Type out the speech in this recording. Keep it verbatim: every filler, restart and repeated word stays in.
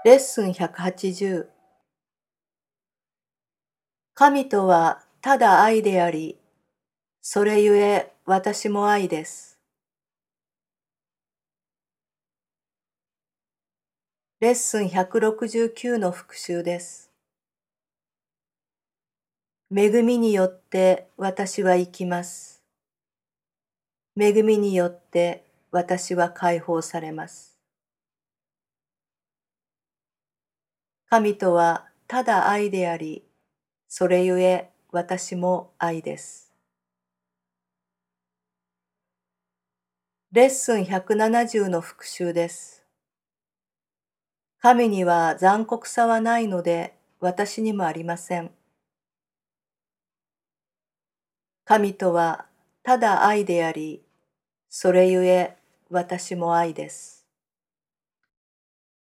レッスンひゃくはちじゅう。神とはただ愛であり、それゆえ私も愛です。レッスンひゃくろくじゅうきゅうの復習です。恵みによって私は生きます。恵みによって私は解放されます。神とはただ愛であり、それゆえ私も愛です。レッスンひゃくななじゅうの復習です。神には残酷さはないので、私にもありません。神とはただ愛であり、それゆえ私も愛です。